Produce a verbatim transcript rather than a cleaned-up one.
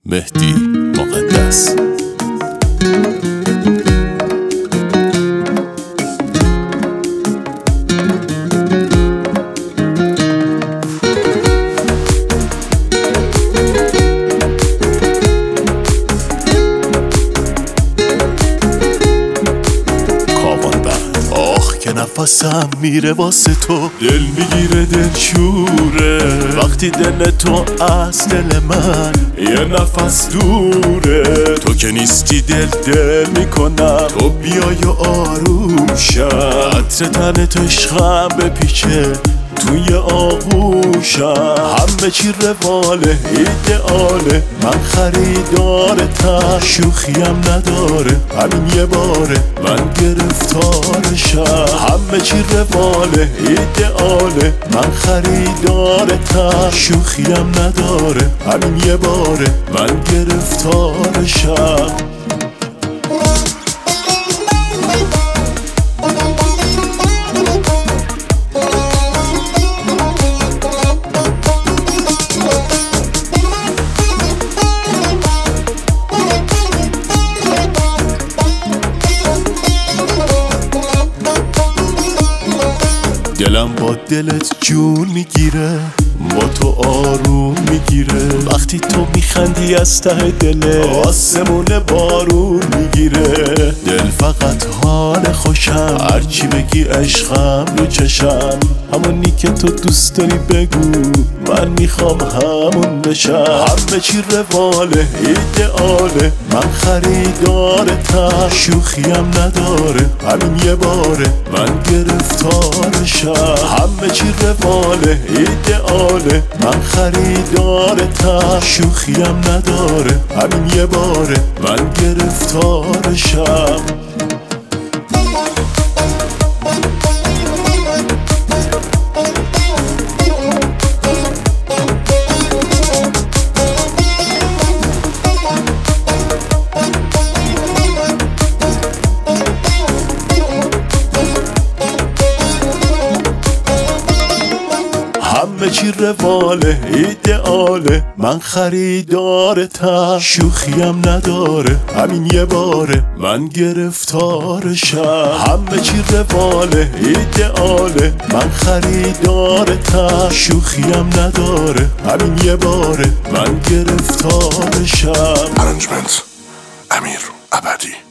مهدی مقدس. که نفسم میره واسه تو، دل میگیره دل شوره وقتی دل تو از دل من یه نفس دوره. تو که نیستی دل دل میکنم، تو بیای و آروم شم، عطر تنت عشقم بپیچه توی آغوشم. همه چی رواله ایدئاله، من خریدارتم، شوخیم نداره همین یه باره من گرفتارشم. همه چی رواله ایدئاله، من خریدارتم، شوخیم نداره همین یه باره من گرفتارشم. دلم با دلت جون میگیره، با تو آروم میگیره، وقتی تو میخندی از ته دل آسمون بارون میگیره. دل فقط حال خوشم، هرچی بگی عشقم رو چشم، همونی که تو دوست داری بگو من میخوام همون بشم. همه چی رواله ایدئاله، من خریدارتم، شوخیم نداره همین یه باره من گرفتارشم. همه چی رواله ایدئاله، من خریدارتم، شوخیم نداره همین یه باره من گرفتارشم. همه چی رواله ایدئاله، من خریدارتم، شوخیم نداره همین یه باره من گرفتارشم. همه چی رواله ایدئاله، من خریدارتم، شوخیم نداره همین یه باره من گرفتارشم. ارنجمنت امیر ابدی.